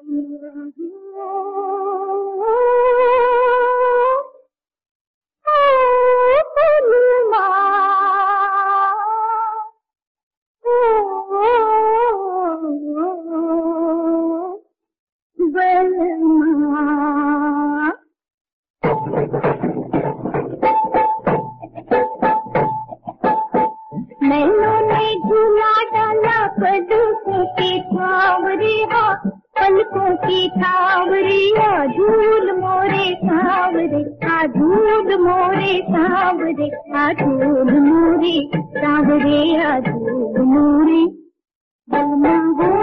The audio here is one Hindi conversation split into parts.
मैनों ने झूला डाला पलकों की छावरिया, पलकों की छावरिया, झूल मोरे सावरे, झूल मोरे सावरे, झूल मोरे सावरे, झूल मोरे बलमा हो।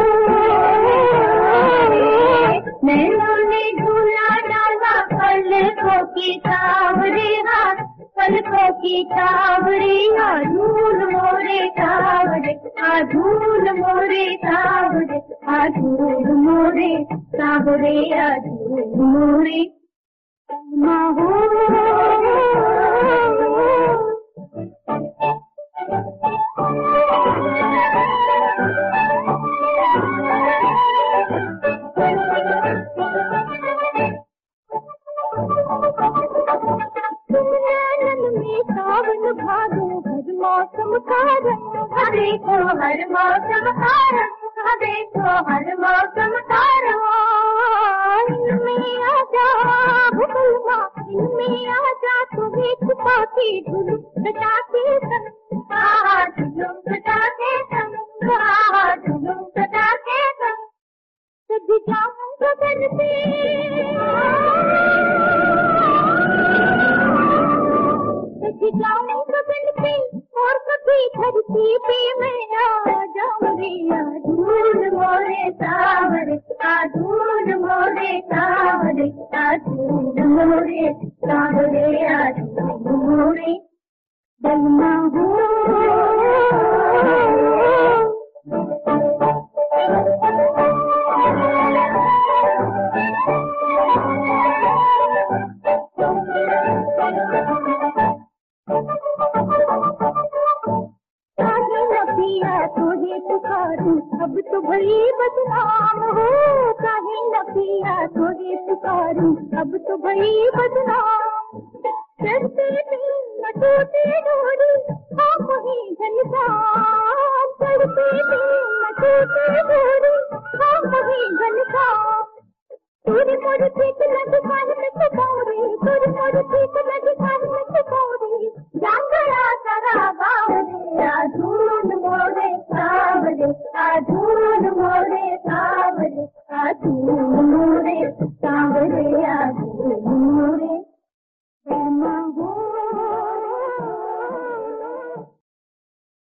मैनों ने झूला डाला पलकों की छावरिया, पलकों की छावरिया, झूल मोरे सावरे, झूल मोरे सावरे, झूल मोरे सावरे, झूल मोरे बलमा हो। सावन भादो हर मौसम का रंग, देखो हर मौसम का रंग, देखो हर मौसम का रंग। इनमें आजा भूलवा, इनमें आजा तुम्हें छुपा के झुलूम सजाते संग, झुलूम सजाते संग, झुलूम सजाते संग। सज जाऊं गगन पे, जाऊं गगन पे और कभी धरती पे मैं आ जाऊं रे, झूल मोरे सावरे, झूल मोरे सावरे, झूल मोरे सावरे, झूल मोरे बलमा हो। तुझे पुकारूं अब तो भई बदनाम हो, काहे न पिया तुझे पुकारूं अब तो भई बदनाम। चलते दिन न टूटे डोरी, हम ही घनश्याम, चलते दिन न टूटे डोरी, हम ही घनश्याम। तुझे मोर ठीक लगी काहे में छुपाऊं रे, तुझे मोर ठीक लगी काहे में छुपाऊं रे, जान गया सारा गाँव रे, झूल मोरे सावरे, झूल मोरे सावरे, झूल